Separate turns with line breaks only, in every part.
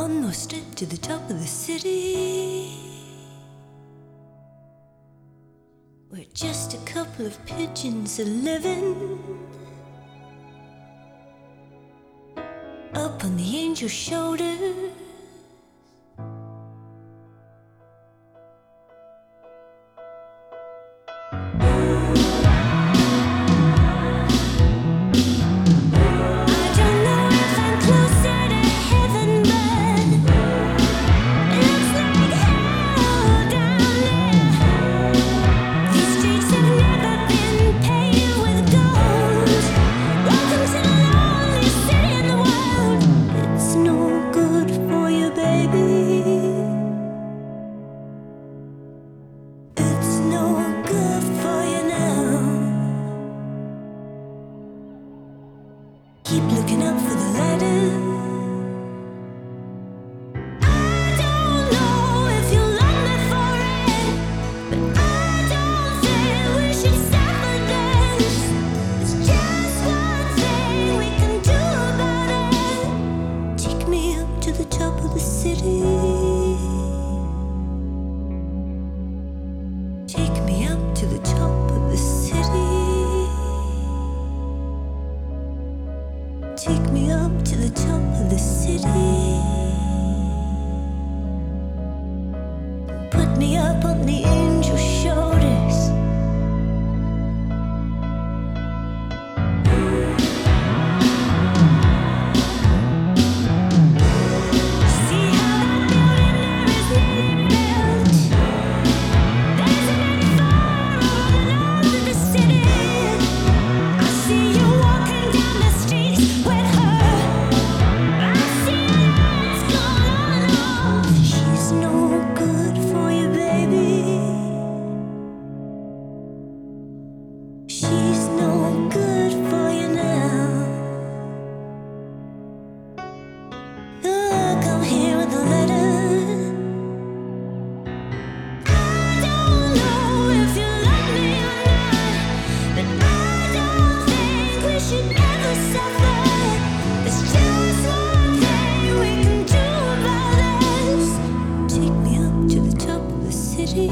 One more step to the top of the city, where just a couple of pigeons are living. Up on the angel's shoulder, keep looking up for the ladder. I don't know if you'll love me for it, but I don't think we should stop for this. It's just one thing we can do about it. Take me up to the top of the city. Take me up to the top of the city. Take me up to the top of the city. Put me up on the angel's shoulders. See how that building there is nearly built. There's an empty fire over the north of the city. I see you walking down the streets with her. I see lights going on and off. She's no good for you, baby. She's no good for you now. Look, I'm here with a letter. I don't know if you love me or not, but I don't think we should ever suffer. There's just one thing we can do about this. Take me up to the top of the city.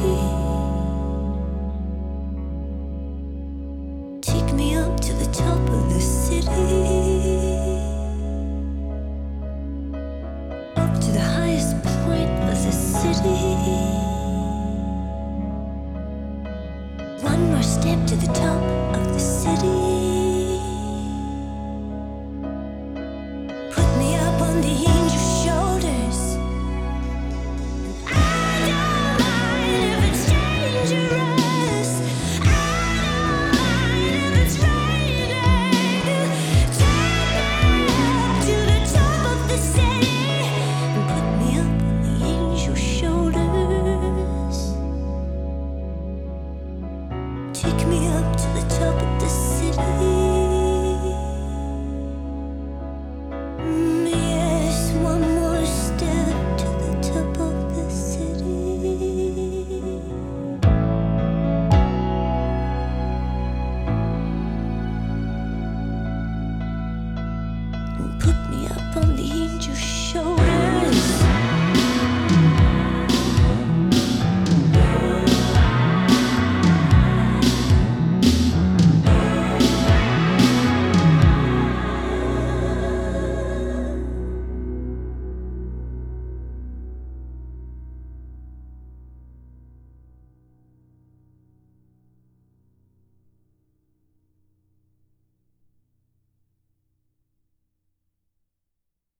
Take me up to the top of the city. Up to the highest point of the city. One more step to the top of the city.